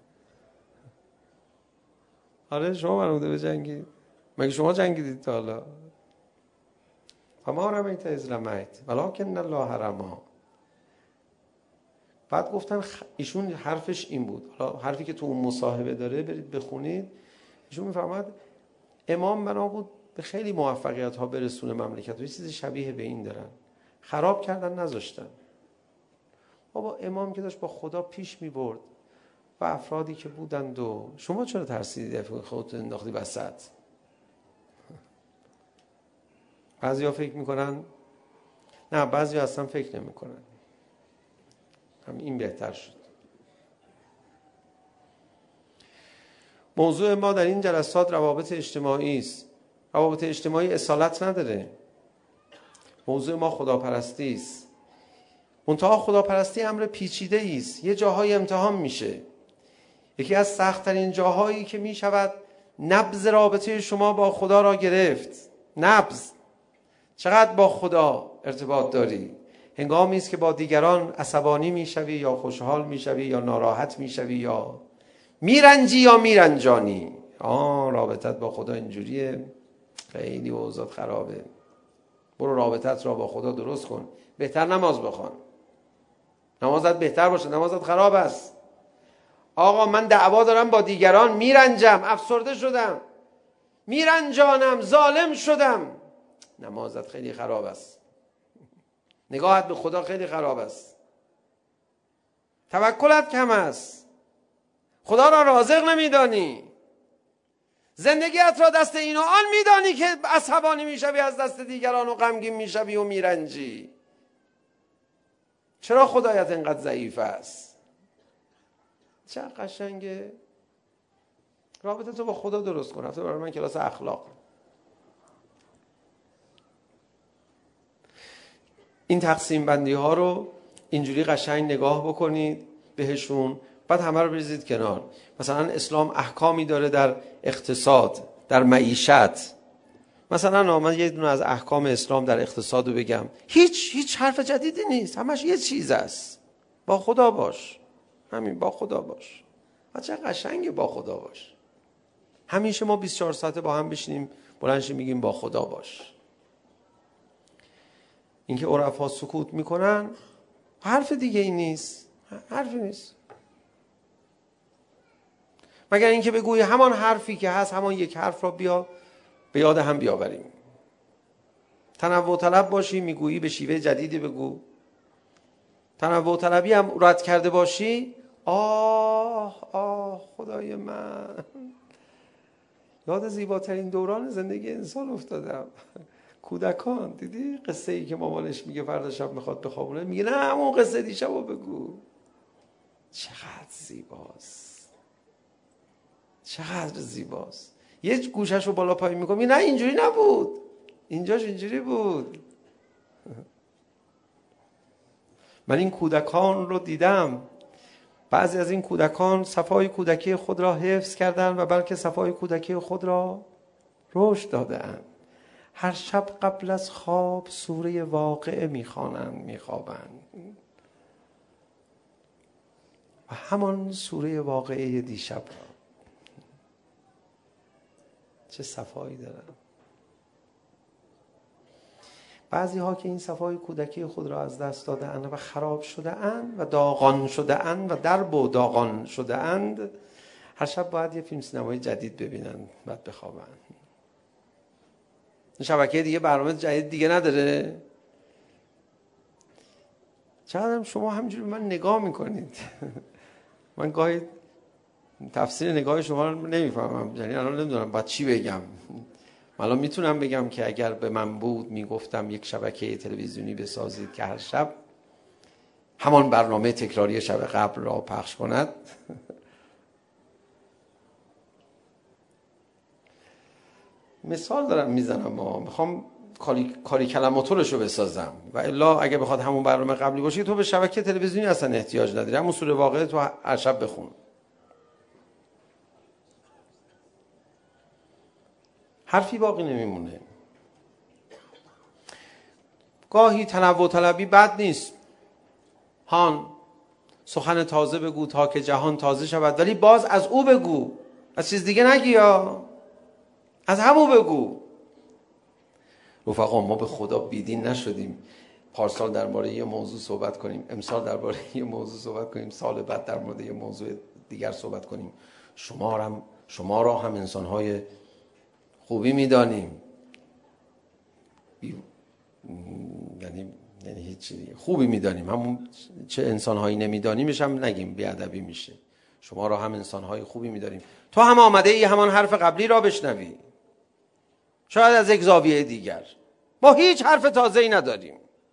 آره شما بنا بوده به جنگید؟ مگه شما جنگیدید تا حالا؟ فما رمیت اذ رمیت ولکن الله رمی. بعد گفتن ایشون حرفش این بود، حالا حرفی که تو اون مصاحبه داره برید بخونید. ایشون میفرماد امام بنا بود به خیلی موفقیت ها برسونه مملکت و یه چیز شبیه به این دارن، خراب کردن نذاشتن. بابا امام که داشت با خدا پیش می برد و افرادی که بودند، و شما چرا ترسیدید خودتون انداختی وسط؟ بعضیا فکر میکنن، نه بعضیا اصلا فکر نمیکنن. هم این بهتر شد. موضوع ما در این جلسات روابط اجتماعی است. روابط اجتماعی اصالت نداره. موضوع ما خداپرستی است. منتها خداپرستی امر پیچیده است. یه جاهای امتحان میشه. یکی از سخت‌ترین جاهایی که میشود نبض رابطه شما با خدا را گرفت. نبض. چقدر با خدا ارتباط داری؟ هنگامی است که با دیگران عصبانی میشوی یا خوشحال میشوی یا ناراحت میشوی یا میرنجی یا میرنجانی. رابطت با خدا اینجوریه، خیلی اوضاعت خرابه. برو رابطت را با خدا درست کن. بهتر نماز بخوان، نمازت بهتر باشه، نمازت خراب است. آقا من دعوا دارم با دیگران، میرنجم، افسرده شدم، میرنجانم، ظالم شدم، نمازت خیلی خراب است. نگاهت به خدا خیلی خراب است. توکلت کم است. خدا را رازق نمیدانی. زندگیت را دست این و آن میدانی که عصبانی میشوی از دست دیگران و غمگین میشوی و میرنجی. چرا خدایت اینقدر ضعیف است؟ چه قشنگه. رابطه تو با خدا درست کن. رفته برای من کلاس اخلاق. این تقسیم بندی ها رو اینجوری قشنگ نگاه بکنید بهشون، بعد همه رو بریزید کنار. مثلا اسلام احکامی داره در اقتصاد، در معیشت. مثلا من یه دونه از احکام اسلام در اقتصاد رو بگم. هیچ حرف جدیدی نیست، همش یه چیز است. با خدا باش. همین، با خدا باش. چه قشنگه با خدا باش. همیشه ما 24 ساعته با هم بشینیم بلند شیم میگیم با خدا باش. اینکه عرفا سکوت میکنن حرف دیگه ای نیست، حرفی نیست، مگر اینکه بگوی همان حرفی که هست، همان یک حرف را بیا به یاد هم بیاوریم. تنوع طلب باشی، میگویی به شیوه جدیدی بگو. تنوع طلبی هم رد کرده باشی، آه خدای من، یاد زیباترین دوران زندگی انسان افتادم. کودکان دیدی قصه ای که مامانش میگه فردا شب میخواد بخوابونه، میگه نه اون قصه دیشبو بگو. چقدر زیباست، چقدر زیباست. یه گوششو بالا پایین میکنه، نه اینجوری نبود، اینجاش اینجوری بود. من این کودکان رو دیدم. بعضی از این کودکان صفای کودکی خود را حفظ کردن و بلکه صفای کودکی خود را رشد داده‌اند. هر شب قبل از خواب سوره واقعه میخوابند و همان سوره واقعه دیشب را. چه صفایی دارن. بعضی ها که این صفای کودکی خود را از دست داده اند و خراب شده اند و داغان شده اند و درب و داغان شده اند، هر شب باید یه فیلم سینمایی جدید ببینن بعد بخوابن. شبکه دیگه برنامه جدید دیگه نداره. چقدر شما همینجوری من نگاه میکنید. من گاهی تفسیر نگاه شما رو نمیفهمم، یعنی الان نمیدونم باید چی بگم. من الان میتونم بگم که اگر به من بود میگفتم یک شبکه تلویزیونی بسازید که هر شب همان برنامه تکراری شب قبل را پخش کند. مثال دارم میزنم، میخوام کاری کلماتورش رو بسازم و الا اگه بخواد همون برنامه قبلی باشه تو به شبکه تلویزیونی اصلا احتیاج نداری، همون سوره واقعه تو هر شب بخون. حرفی باقی نمیمونه. گاهی تنوع طلبی بد نیست. هان سخن تازه بگو تا که جهان تازه شود، ولی باز از او بگو، از چیز دیگه نگی، یا از همو بگو. رفقا ما به خدا بیدین نشدیم پارسال درباره یه موضوع صحبت کنیم، امسال درباره یه موضوع صحبت کنیم، سال بعد در مورد یه موضوع دیگر صحبت کنیم. شما را هم انسان‌های خوبی می‌دانیم، یعنی هیچ خوبی می‌دانیم، همون چه انسان‌هایی نمی‌دانیمش هم نگیم بی‌ادبی میشه. شما را هم انسان‌های خوبی می‌دانیم. تو هم آمده ای همان حرف قبلی را بشنوی، شاید از یک زاویه دیگر. ما هیچ حرف تازه‌ای نداریم.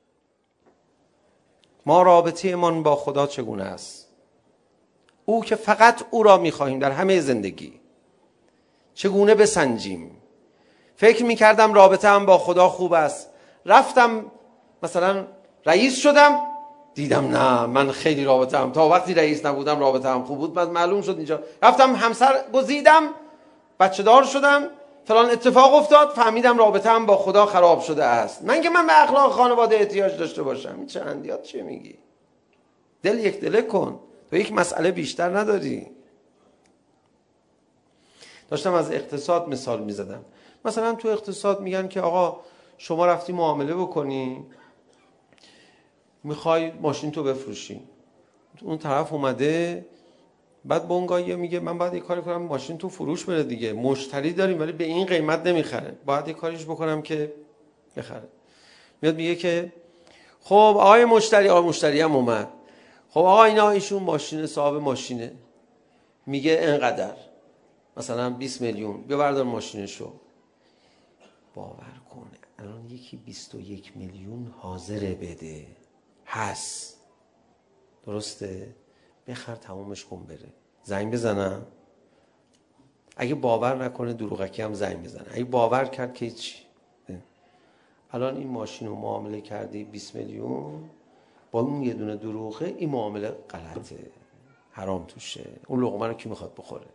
ما رابطه من با خدا چگونه است؟ او که فقط او را می‌خواهیم در همه زندگی. چگونه بسنجیم؟ فکر می‌کردم رابطه هم با خدا خوب است. رفتم مثلا رئیس شدم، دیدم نه، من خیلی رابطه هم تا وقتی رئیس نبودم رابطه هم خوب بود. بعد معلوم شد اینجا رفتم همسر گزیدم، بچه دار شدم، فلان اتفاق افتاد، فهمیدم رابطه هم با خدا خراب شده است. من به اخلاق خانواده احتیاج داشته باشم؟ این چه اندیات چیه میگی؟ دل یک دله کن، تو یک مسئله بیشتر نداری. داشتم از اقتصاد مثال میزدم. مثلا تو اقتصاد میگن که آقا شما رفتی معامله بکنی، میخوای ماشین تو بفروشی، اون طرف اومده بعد بونگاییه میگه من باید یه کاری کنم ماشین تو فروش بره دیگه، مشتری داریم ولی به این قیمت نمیخره، باید یه کاریش بکنم که بخره. میاد میگه که خب آقای مشتری هم اومد، خب آقا ایشون ماشین، صاحب ماشینه، میگه اینقدر، مثلا 20 میلیون، بیا بردار ماشینشو. باور کن الان یکی 21 میلیون حاضره بده، هست، درسته؟ بخر تمامش کن بره. زنگ بزنم؟ اگه باور نکنه دروغکی هم زنگ بزنه. اگه باور کرد که چی؟ الان این ماشین رو معامله کردی 20 میلیون، با اون یه دونه دروغه، این معامله غلطه، حرام توشه، اون لقمه رو کی میخواد بخوره؟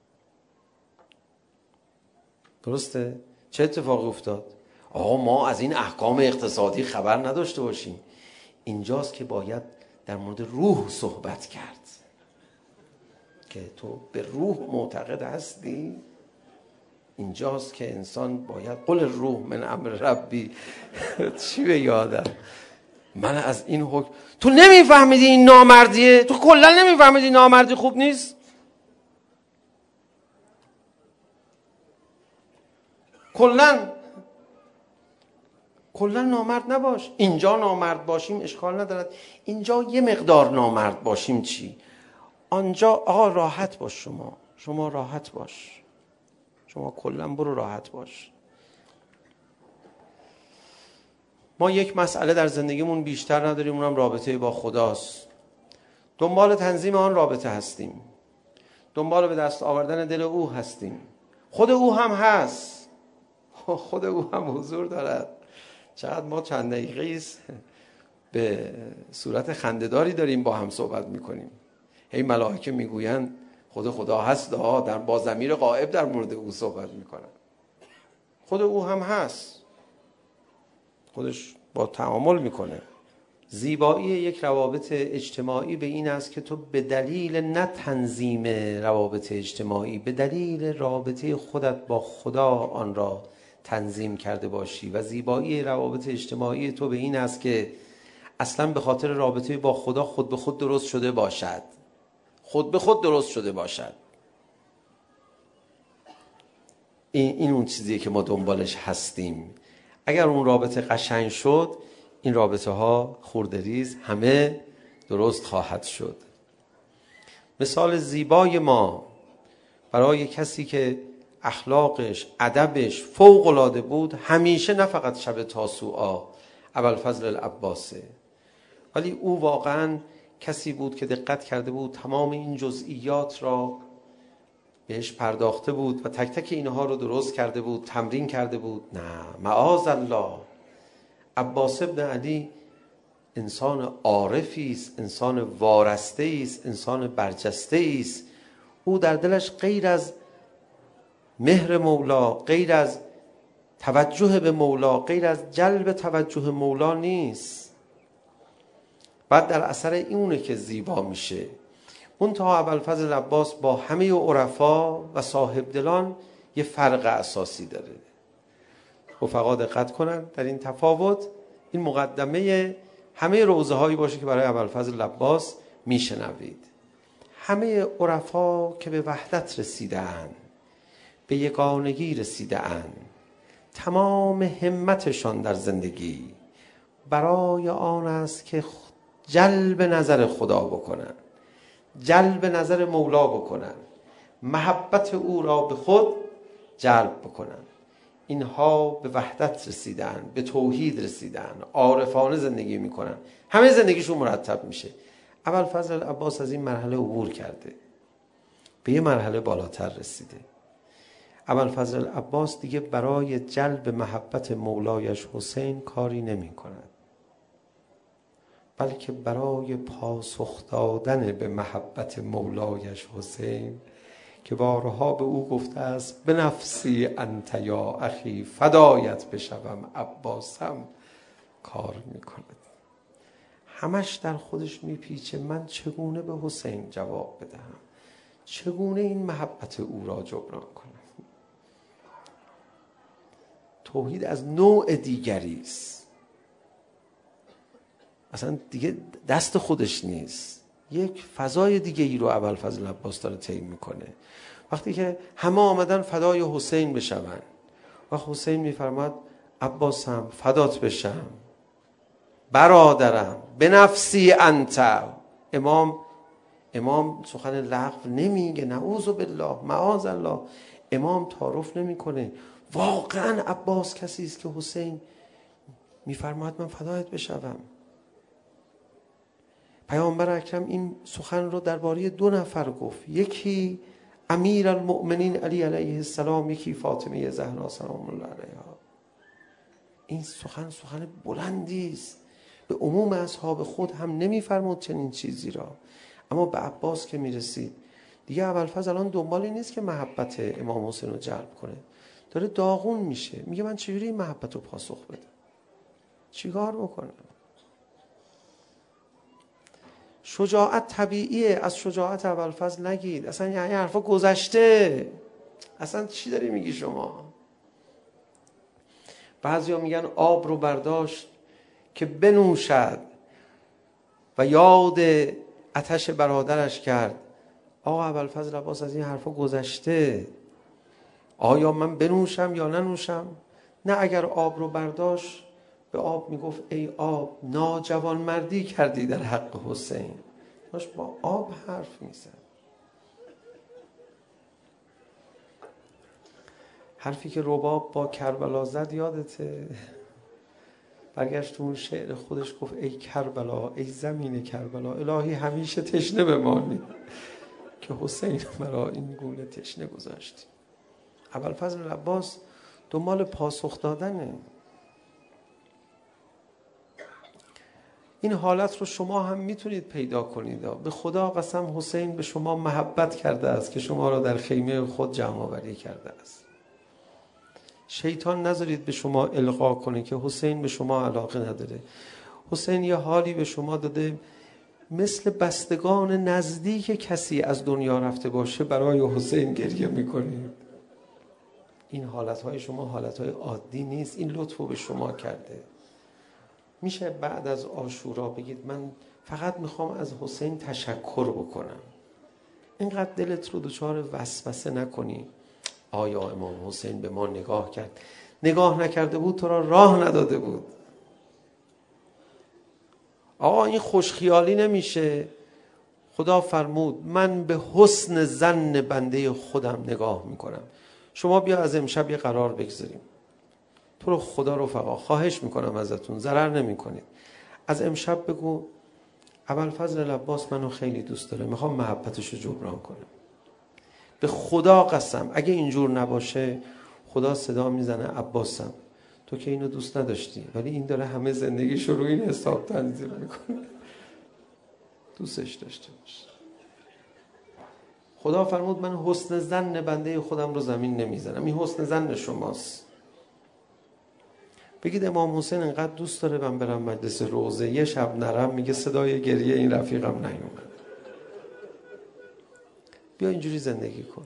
درسته؟ چه اتفاقی افتاد؟ آقا ما از این احکام اقتصادی خبر نداشته باشیم. اینجاست که باید در مورد روح صحبت کرد که تو به روح معتقد هستی. اینجاست که انسان باید قل روح من امر ربی چی به یادم من از این حکم. تو نمیفهمیدی این نامردیه؟ تو کلا نمیفهمیدی نامردی خوب نیست؟ کلا نامرد نباش. اینجا نامرد باشیم اشکال ندارد، اینجا یه مقدار نامرد باشیم چی؟ آنجا آقا راحت باش، شما راحت باش، شما کلا برو راحت باش. ما یک مسئله در زندگیمون بیشتر نداریم، اونم رابطه با خداست. دنبال تنظیم آن رابطه هستیم، دنبال به دست آوردن دل او هستیم. خود او هم هست، خود او هم حضور دارد. چقدر ما چند دقیقه است به صورت خنده‌داری داریم با هم صحبت میکنیم. هی ملائکه میگویند خدا هست، با ضمیر غائب در مورد او صحبت میکنن. خود او هم هست، خودش با تعامل میکنه. زیبایی یک روابط اجتماعی به این است که تو به دلیل نه تنظیم روابط اجتماعی، به دلیل رابطه خودت با خدا آن را تنظیم کرده باشی. و زیبایی روابط اجتماعی تو به این است که اصلا به خاطر رابطه با خدا خود به خود درست شده باشد، خود به خود درست شده باشد. این اون چیزیه که ما دنبالش هستیم. اگر اون رابطه قشنگ شد، این رابطه ها خورده‌ریز همه درست خواهد شد. مثال زیبای ما برای کسی که اخلاقش، ادبش فوق‌العاده بود، همیشه نه فقط شب تاسوعا، ابوالفضل العباسه، ولی او واقعا کسی بود که دقت کرده بود، تمام این جزئیات را بهش پرداخته بود و تک تک اینها رو درست کرده بود، تمرین کرده بود. نه معاذ الله، عباس ابن علی انسان عارفی است، انسان وارسته است، انسان برجسته است. او در دلش غیر از مهر مولا، غیر از توجه به مولا، غیر از جلب توجه مولا نیست. بعد در اثر اینه که زیبا میشه. منتها ابوالفضل عباس با همه عرفا و صاحب دلان یه فرق اساسی داره. رفقا دقت کنن در این تفاوت. این مقدمه همه روزه هایی باشه که برای ابوالفضل عباس میشنوید. همه عرفا که به وحدت رسیدن، به یگانگی رسیدن، تمام همتشان در زندگی برای آن است که جلب نظر خدا بکنن، جلب نظر مولا بکنن، محبت او را به خود جلب بکنن. اینها به وحدت رسیدن، به توحید رسیدن، عارفانه زندگی میکنن، همه زندگیشون مرتب میشه. ابوالفضل عباس از این مرحله عبور کرده، به یه مرحله بالاتر رسیده. ابوالفضل عباس دیگه برای جلب محبت مولایش حسین کاری نمی کند، بلکه برای پاسخ دادن به محبت مولایش حسین که بارها به او گفته است به نفسی انت یا اخی فدایت بشوم عباسم، کار میکند. همش در خودش میپیچه من چگونه به حسین جواب بدهم، چگونه این محبت او را جبران کنم. توحید از نوع دیگری است، اصلا دیگه دست خودش نیست، یک فضای دیگه ای رو ابوالفضل عباس داره طی میکنه. وقتی که همه آمدن فدای حسین بشون و حسین میفرماد عباسم فدات بشم، برادرم، به نفسی انت. امام سخن لغو نمیگه، نعوذ بالله، معاذ الله. امام تعارف نمیکنه. واقعا عباس کسی است که حسین میفرماد من فدایت بشم. پیامبر اکرم این سخن رو درباره 2 نفر گفت، یکی امیر المؤمنین علی علیه السلام، یکی فاطمه زهرا سلام الله علیها. این سخن بلندی است. به عموم اصحاب خود هم نمیفرمود چنین چیزی را، اما به عباس که میرسید دیگه ابوالفضل الان دنبالی نیست که محبت امام حسین رو جلب کنه، داره داغون میشه، میگه من چجوری این محبت رو پاسخ بدم، چیکار بکنم. شجاعت طبیعیه، از شجاعت ابوالفضل نگید، اصلا این حرفا گذشته، اصلا چی داری میگی شما؟ بعضیا میگن آب رو برداشت که بنوشد و یاد آتش برادرش کرد. آقا ابوالفضل عباس از این حرفا گذشته. آیا من بنوشم یا ننوشم؟ نه، اگر آب رو برداشت به آب میگفت ای آب ناجوان مردی کردی در حق حسین. داشت با آب حرف میزد. حرفی که رباب با کربلا زد یادته؟ برگشت اون شعر خودش گفت ای کربلا، ای زمین کربلا، الهی همیشه تشنه بمانی که حسین مرا این گونه تشنه گذاشتی. ابوالفضل عباس دنبال پاسخ دادنه. این حالت رو شما هم میتونید پیدا کنید. به خدا قسم حسین به شما محبت کرده است که شما را در خیمه خود جمع آوری کرده است. شیطان نذارید به شما القا کنه که حسین به شما علاقه نداره. حسین یه حالی به شما داده مثل بستگان نزدیک کسی از دنیا رفته باشه برای حسین گریه میکنید. این حالتهای شما حالتهای عادی نیست، این لطفو به شما کرده. میشه بعد از عاشورا بگید من فقط میخوام از حسین تشکر بکنم. اینقدر دلت رو دچار وسوسه نکنی آیا امام حسین به ما نگاه کرد؟ نگاه نکرده بود تو را راه نداده بود. آقا این خوشخیالی نمیشه. خدا فرمود من به حسن ظن بنده خودم نگاه میکنم. شما بیا از امشب یه قرار بگذاریم. تو رو خدا رفقا خواهش میکنم ازتون، ضرر نمیکنید. از امشب بگو ابوالفضل العباس منو خیلی دوست داره، میخوام محبتشو جبران کنم. به خدا قسم اگه اینجور نباشه خدا صدا میزنه عباسم تو که اینو دوست نداشتی ولی این داره همه زندگیشو رو این حساب تنظیم میکنه. دوستش داشته باش. خدا فرمود من حسن ظن بنده خودم رو زمین نمیزنم. این حسن ظن شماست. بگید امام حسین انقدر دوست داره من برم مجلس روضه، یه شب نرم میگه صدای گریه این رفیقم نیومد. بیا اینجوری زندگی کن.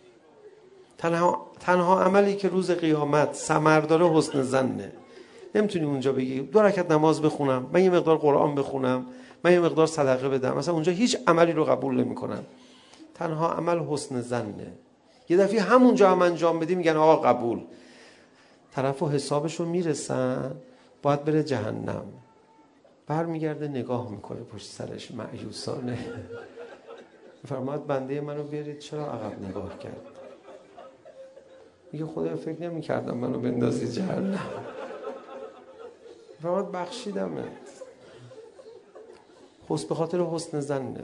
تنها عملی که روز قیامت ثمر داره حسن ظنه. نمیتونی اونجا بگی 2 رکعت نماز بخونم، من یه مقدار قرآن بخونم، من یه مقدار صدقه بدم. مثلا اونجا هیچ عملی رو قبول نمیکنن. تنها عمل حسن ظنه. یه دفعه همونجا هم انجام بدی میگن آقا قبول. طرفو حسابشو میرسن باید بره جهنم. برمیگرده نگاه میکنه پشت سرش مایوسانه. فرماد بنده منو بیارید چرا عقب نگاه کرد؟ میگه خدا فکر نمی‌کردم منو بندازی جهنم. فرماد بخشیدمت. به خاطر حسن ظنت.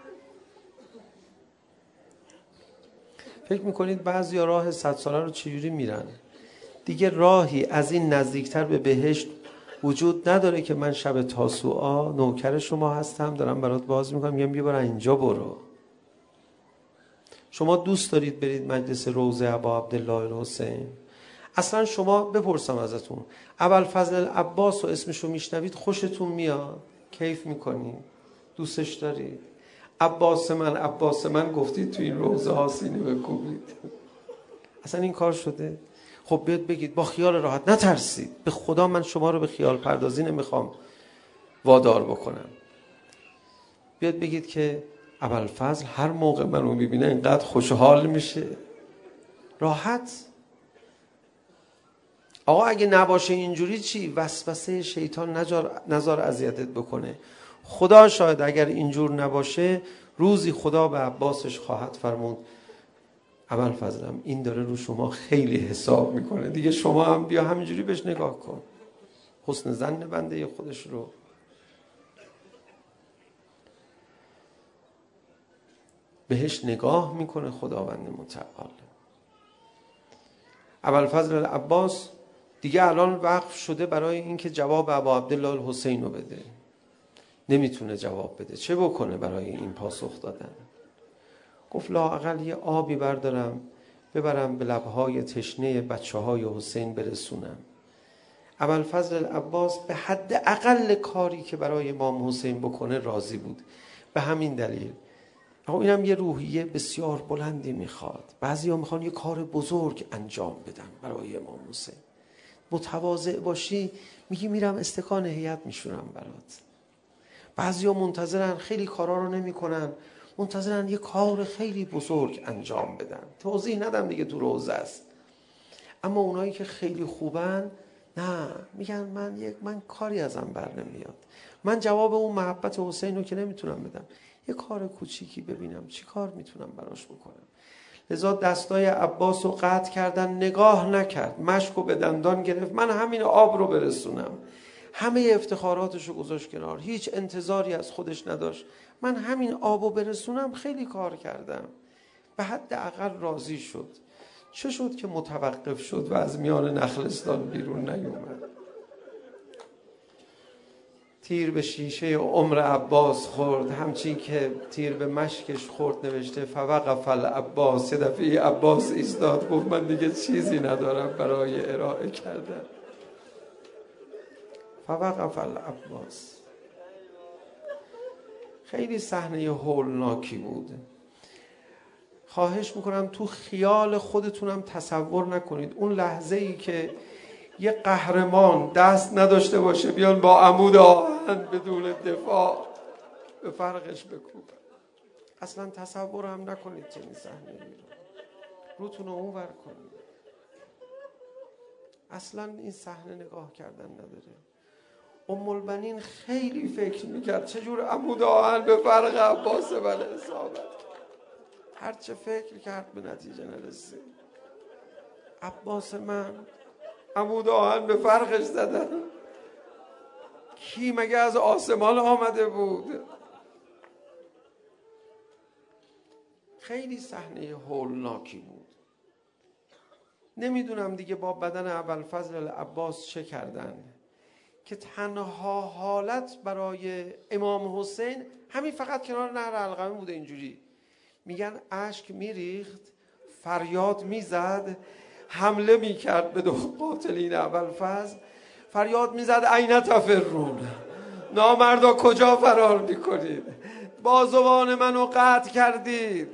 فکر میکنید بعضیا راه 100 ساله رو چجوری میرن؟ دیگه راهی از این نزدیکتر به بهشت وجود نداره که من شب تاسوعا نوکر شما هستم دارم برات باز میکنم میگم بیا برو اینجا برو. شما دوست دارید برید مجلس روضه ابا عبدالله الحسین؟ اصلا شما بپرسم ازتون ابوالفضل العباس و اسمشو میشنوید خوشتون میاد؟ کیف میکنید؟ دوستش دارید؟ عباس من گفتید تو این روضه ها سینه بکوبید. اصلا این کار شده؟ خب بیاد بگید با خیال راحت، نترسید. به خدا من شما رو به خیال پردازی نمیخوام وادار بکنم. بیاد بگید که ابوالفضل هر موقع منو میبینه اینقدر خوشحال میشه. راحت. آقا اگه نباشه اینجوری چی؟ وسوسه شیطان نزار اذیتت بکنه. خدا شاید اگر اینجور نباشه روزی خدا به عباسش خواهد فرمود ابوالفضلم این داره رو شما خیلی حساب میکنه دیگه شما هم بیا همینجوری بهش نگاه کن. حسن ظن بنده خودش رو. بهش نگاه میکنه خداوند متعال. ابوالفضل العباس دیگه الان وقف شده برای اینکه جواب ابا عبدالله الحسین رو بده. نمیتونه جواب بده. چه بکنه برای این پاسخ دادن؟ گفت لااقل یه آبی بردارم ببرم به لبهای تشنه بچه‌های حسین برسونم. ابوالفضل العباس به حد اقل کاری که برای امام حسین بکنه راضی بود. به همین دلیل اینم یه روحیه بسیار بلندی میخواد. بعضیا میخوان یه کار بزرگ انجام بدن برای امام حسین. متواضع باشی میگی میرم استکان هیئت میشورم برات. بعضیا منتظرن خیلی کارا رو نمیکنن، منتظرن یه کار خیلی بزرگ انجام بدن. توضیح ندم دیگه تو روضه است. اما اونایی که خیلی خوبن نه، میگن من کاری ازم بر نمیاد. من جواب اون محبت حسین رو که نمیتونم بدم. یه کار کوچیکی ببینم چی کار میتونم براش بکنم. لذا دستای عباس رو قطع کردن، نگاه نکرد، مشک و به دندان گرفت. من همین آب رو برسونم. همه افتخاراتش رو گذاشت کنار، هیچ انتظاری از خودش نداشت. من همین آب رو برسونم خیلی کار کردم. به حد اقل راضی شد. چه شد که متوقف شد و از میان نخلستان بیرون نیومد؟ تیر به شیشه عمر عباس خورد، همچین که تیر به مشکش خورد. نوشته فوقف العباس. یه دفعه عباس ایستاد گفت من دیگه چیزی ندارم برای ارائه کردن. فوقف العباس. خیلی صحنه هولناکی بود. خواهش میکنم تو خیال خودتونم تصور نکنید اون لحظه ای که یه قهرمان دست نداشته باشه بیان با عمود آهن بدون دفاع به فرقش بکوبن. اصلا تصور هم نکنید چنین صحنه‌ای رو. روتون رو اونور کنید. اصلا این صحنه نگاه کردن نداره. ام البنین خیلی فکر میکرد چجور عمود آهن به فرق عباس بله اصابت کرد. هرچه فکر کرد به نتیجه نرسید. عباس من عمود آهن به فرقش زدن. کی مگه از آسمان آمده بود؟ خیلی صحنه هولناکی بود. نمیدونم دیگه با بدن ابوالفضل العباس چه کردن که تنها حالت برای امام حسین همین فقط کنار نهر علقمه بوده. اینجوری میگن اشک میریخت، فریاد میزد، حمله میکرد به دو قاتلین ابوالفضل، فریاد میزد این تفرون، نامردا کجا فرار میکنید، بازوان منو قطع کردید،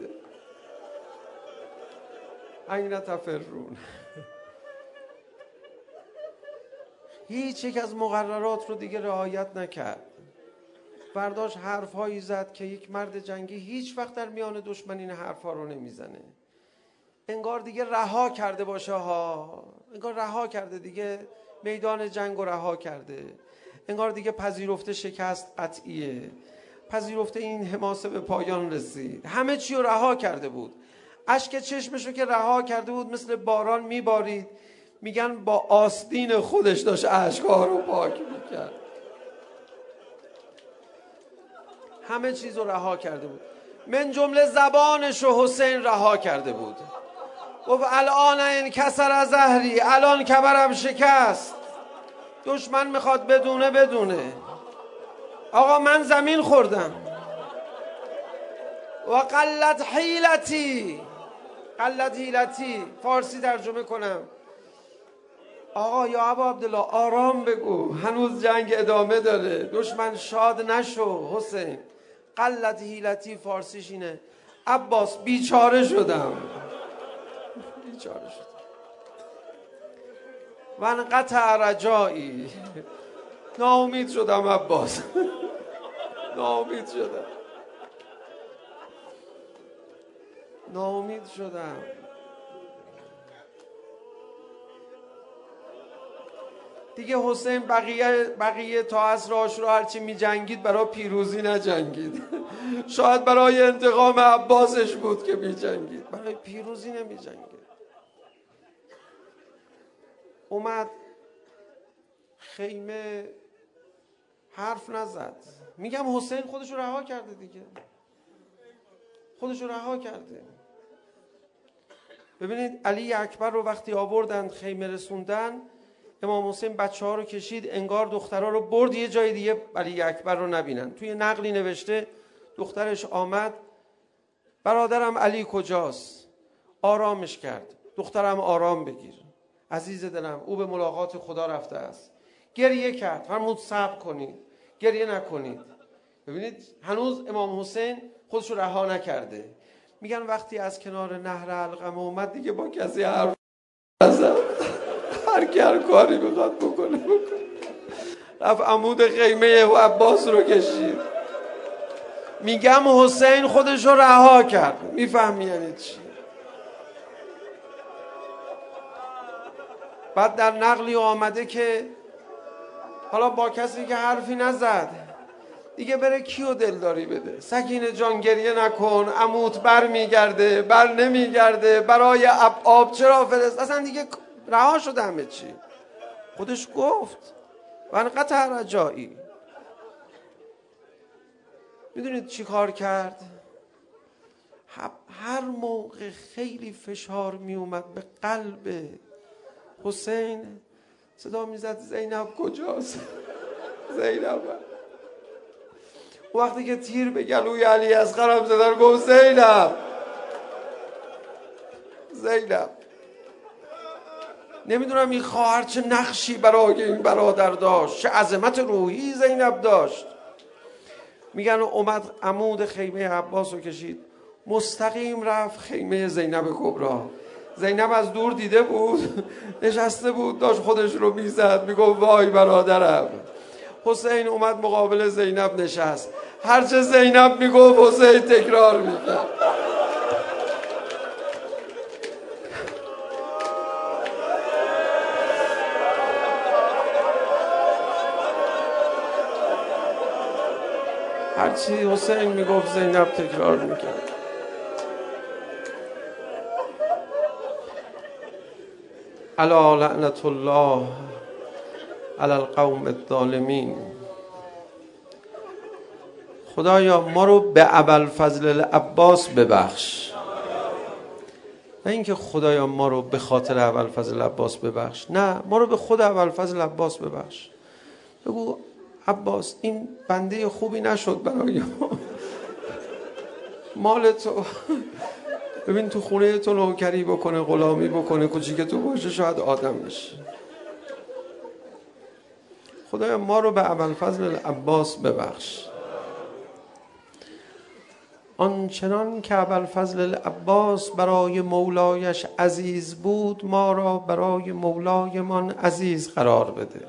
این تفرون. هیچ یک از مقررات رو دیگه رعایت نکرد. برداشت حرفهایی زد که یک مرد جنگی هیچ وقت در میان دشمن این حرفها رو نمیزنه. انگار دیگه رها کرده باشه ها، انگار رها کرده دیگه، میدان جنگ رو رها کرده، انگار دیگه پذیرفته شکست قطعیه، پذیرفته این حماسه به پایان رسید، همه چی رو رها کرده بود. اشک چشمشو که رها کرده بود مثل باران میبارید. میگن با آستین خودش داشت اشک‌ها رو پاک میکرد. همه چیز رو رها کرده بود، من جمله زبانش رو حسین رها کرده بود. گفت الان انکسر ظهری، الان کمرم شکست، دشمن میخواد بدونه آقا من زمین خوردم. و قلت حیلتی، قلت حیلتی فارسی ترجمه کنم، آقا یا ابا عبدالله آرام بگو، هنوز جنگ ادامه داره، دشمن شاد نشو حسین. قلت حیلتی فارسیش اینه عباس بیچاره شدم، بیچاره شدم. و انقطع رجایی، ناامید شدم عباس، ناامید شدم، ناامید شدم. دیگه حسین بقیه تا عصر عاشورا هرچی می جنگید برای پیروزی نجنگید. شاید برای انتقام عباسش بود که می جنگید، برای پیروزی نمی جنگید. اومد خیمه، حرف نزد. میگم حسین خودشو رها کرده دیگه، خودشو رها کرده. ببینید علی اکبر رو وقتی آوردن خیمه رسوندن، امام حسین بچه ها رو کشید، انگار دخترها رو برد یه جای دیگه علی اکبر رو نبینن. توی نقلی نوشته دخترش آمد، برادرم علی کجاست؟ آرامش کرد. دخترم آرام بگیر عزیز دلم، او به ملاقات خدا رفته است. گریه کرد، فرمود صبر کنید، گریه نکنید. ببینید هنوز امام حسین خودش رو رها نکرده. میگن وقتی از کنار نهر علقمه اومد دیگه با کسی حرف نزد، هر کی هر کاری میخواد بکنه. رفت عمود خیمه و عباس رو کشید. میگم حسین خودش رو رها کرد. میفهمی یعنی چی؟ بعد در نقلی آمده که حالا با کسی که حرفی نزد دیگه بره کیو دلداری بده. سکینه جان گریه نکن، عموت بر میگرده، بر نمیگرده، برای آب چرا فرست، اصلا دیگه رها شده همه چی. خودش گفت و انقطع رجایی. میدونید چی کار کرد؟ هر موقع خیلی فشار می اومد به قلب حسین صدا میزد زینب کجاست؟ زینب وقتی که تیر به گلوی علی اصغرم زدن گفت زینب نمیدونم این خواهر چه نقشی برای این برادر داشت، چه عظمت روحی زینب داشت. میگن اومد عمود خیمه عباس رو کشید مستقیم رفت خیمه زینب کبری. زینب از دور دیده بود، نشسته بود داشت خودش رو میزد میگفت وای برادرم. حسین اومد مقابل زینب نشست، هرچه زینب میگفت حسین تکرار میکرد. هرچی حسین میگفت زینب تکرار میکرد. الا لعنت الله علی القوم الظالمین. خدایا ما رو به ابوالفضل العباس ببخش. نه اینکه خدایا ما رو به خاطر ابوالفضل العباس ببخش، نه، ما رو به خود ابوالفضل العباس ببخش. بگو عباس این بنده خوبی نشد برای مال تو. ببین تو خونه تو نوکری بکنه، غلامی بکنه، کوچیک تو باشه، شاید آدم بشه. خدایا ما رو به ابوالفضل العباس ببخش. آنچنان که ابوالفضل العباس برای مولایش عزیز بود، ما را برای مولایمان عزیز قرار بده.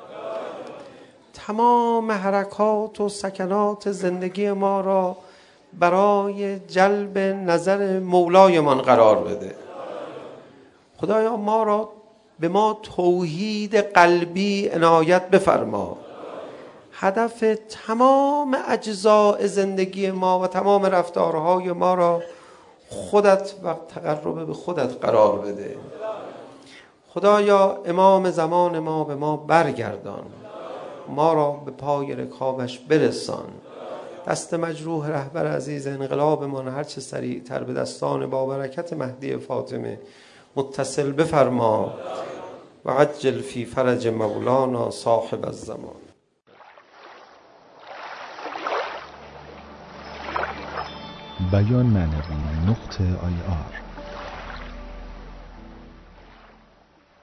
تمام حرکات و سکنات زندگی ما را برای جلب نظر مولایمان قرار بده. خدایا ما را به ما توحید قلبی عنایت بفرما. هدف تمام اجزاء زندگی ما و تمام رفتارهای ما را خودت و تقرب به خودت قرار بده. خدایا امام زمان ما به ما برگردان، ما را به پای رکابش برسان. دست مجروح رهبر عزیز انقلابمان هرچه سریعتر به دستان با برکت مهدی فاطمه متصل بفرما و عجل فی فرج مولانا صاحب الزمان. بیان معنوی .ir